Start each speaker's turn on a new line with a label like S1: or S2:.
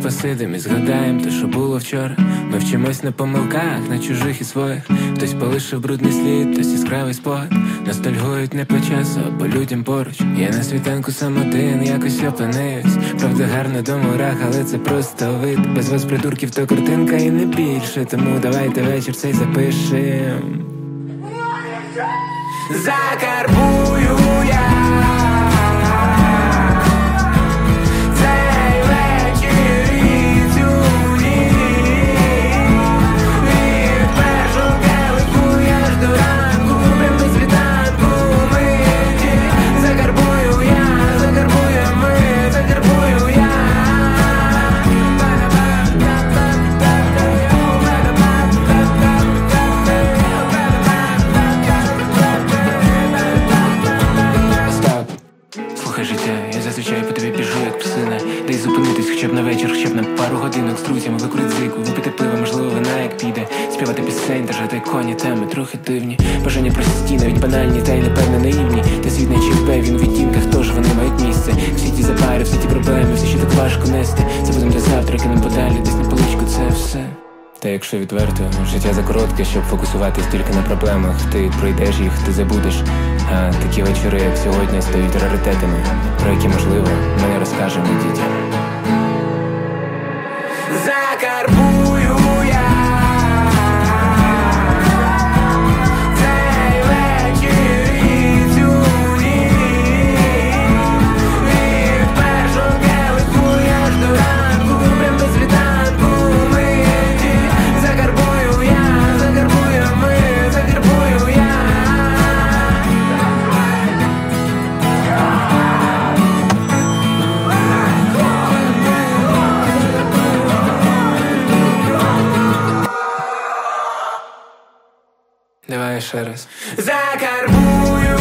S1: посидим і згадаєм те, що було вчора. Ми вчимось на помилках, на чужих і своїх. Хтось полишив брудний слід, хтось яскравий спогад. Ностальгують не по часу, або людям поруч. Я на світанку сам один, якось опинився. Правда гарно до мурах, але це просто вид. Без вас, придурків, то картинка і не більше. Тому давайте вечір цей запишем. Закарбую я цей вечір і цю ніч. Від першого келиху я ж до ранку, прям до світанку миті. Закарбую я, закарбуємо ми, закарбую я. Слухай життя, я зазвичай по тобі біжу, як псина. Десь зупинитись хоча б на вечір, хоча б на пару годинок з друзями, викурити зику, випити пиво, можливо, вона як піде. Співати пісень, держати коні, теми трохи дивні. Бажання прості, навіть банальні, та й напевне наївні. Та світ не чіпе, він у відтінках, тож вони мають місце. Всі ті запари, всі ті проблеми, все, що так важко нести. Це будем для завтра, кинем подалі, десь на поличку, це все. Та якщо відверто, життя закоротке, щоб фокусуватись тільки на проблемах. Ти пройдеш їх, ти забудеш. А такі вечори, як сьогодні, стають раритетами, про які, можливо, ми не розкажемо дітям. Закарбую я цей вечір і цю ніч. Від першого келиху я ж до ранку, прям до світанку миті. Закарбую я, закарбуємо ми, закарбую я. Давай ще раз. Закарбую